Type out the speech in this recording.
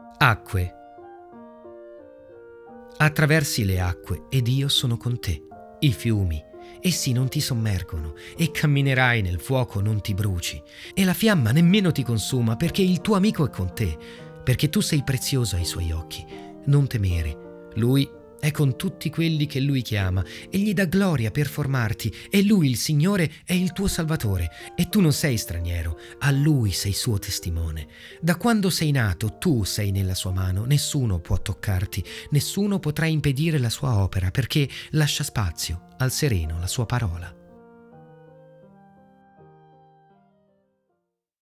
Acque. Attraversi le acque ed io sono con te. I fiumi, essi non ti sommergono, e camminerai nel fuoco, non ti bruci, e la fiamma nemmeno ti consuma, perché il tuo amico è con te, perché tu sei prezioso ai suoi occhi. Non temere, lui è con tutti quelli che lui chiama, e gli dà gloria per formarti, e lui, il Signore, è il tuo Salvatore, e tu non sei straniero, a lui sei suo testimone. Da quando sei nato, tu sei nella sua mano, nessuno può toccarti, nessuno potrà impedire la sua opera, perché lascia spazio al sereno la sua parola.